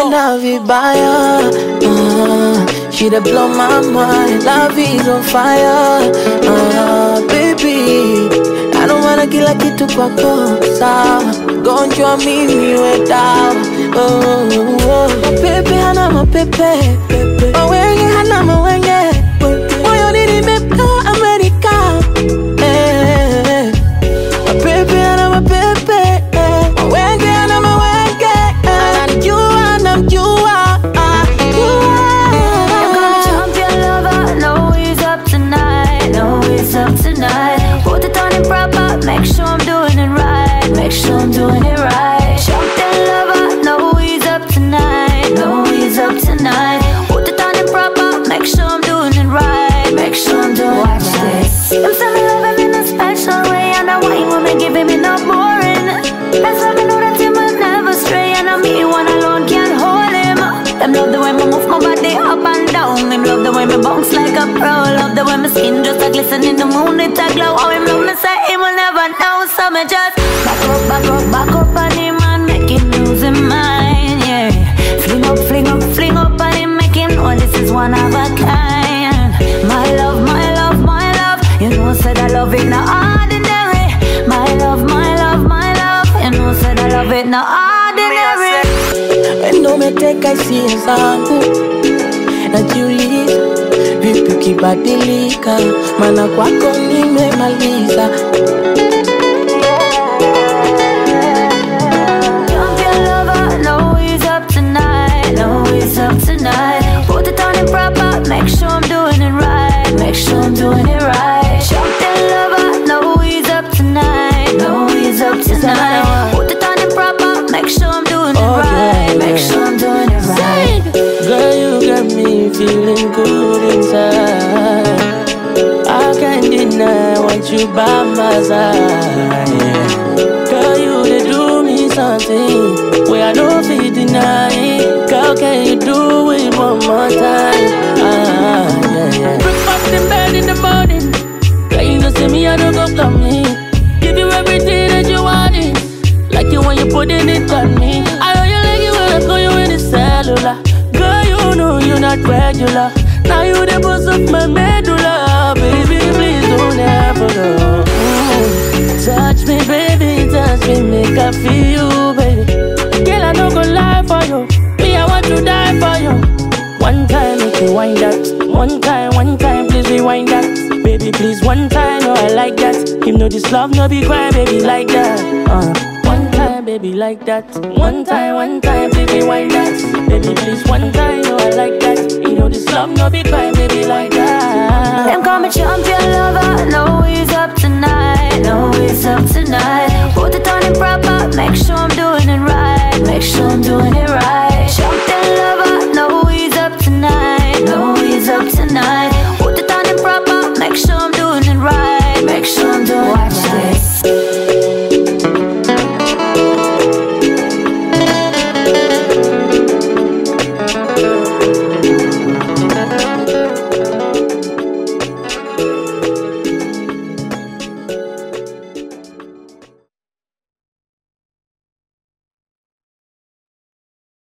Nena vibaya, she da blow my mind. Love is on fire, baby. I don't wanna kila kitu kwako, sawa. Gonjwa mimi we dawa, mapepe hana mapepe, mawenge hana mawenge. Moyo nimepka Amerika, mapepe hana mapepe, mawenge hana mawenge. Namjua, namjua, I'm gonna champion lover, know he's up tonight, know he's up tonight. Put it on him proper, make sure I'm doing it right, make sure I'm doing it right. Champion lover, know he's up tonight, know he's up tonight. Put it on him proper, make sure I'm doing it right, make sure I'm doing it right. Watch this. Him say me love him in a special way, and I wine when me give him in a boring. That's why me know that him will never stray, and I me one alone can't hold him. Them love the way me move my body up and down. Him love the way me bounce like a pro. Love the way my skin just like glisten in the moon, it a glow. How him love me say him will never know. So me just back up, back up, back up on him and make him lose his mind, yeah. Fling up, fling up, fling up on him, make him know this is one of a kind. My love, my love, my love, you know said I love it not ordinary. My love, my love, my love, you know said I love it not ordinary. wendo umeteka hisia zangu, najiuliza vipi ukibadilika, maana kwako nimemaliza. Champion lover, know he's up tonight, know he's up tonight. Put it on him proper, make sure I'm doing it right, make sure I'm doing it right. Champion lover, know he's up tonight, know he's up tonight. Put it on him proper, make sure I'm doing it right, make sure I'm doing it right. Girl, you got me feeling good inside. I can't deny what you by my side, yeah. Girl, you they do me something where I don't feel deny. Girl, can you do it one more time? Yeah. Breakfast in bed in the morning. Girl, you know see me, I don't go coming. Give you everything that you wanted, like you when you putting it on me. I know you like it when I call you in the cellular. Girl, you know you're not regular. Now you the boss of my medulla. Baby, please don't ever go. Touch me, baby, touch me, make I feel you, baby. Girl, I don't go lie for you. Me, I want to die for you. One time, make you wind that. One time, please rewind that. Baby, please, one time, no, I like that. Him know this love, no be crime, baby, like that. One time, baby, like that. One time, please rewind that. Baby, please, one time, no, I like that. You know this love, no be crime, baby, like that. Them call me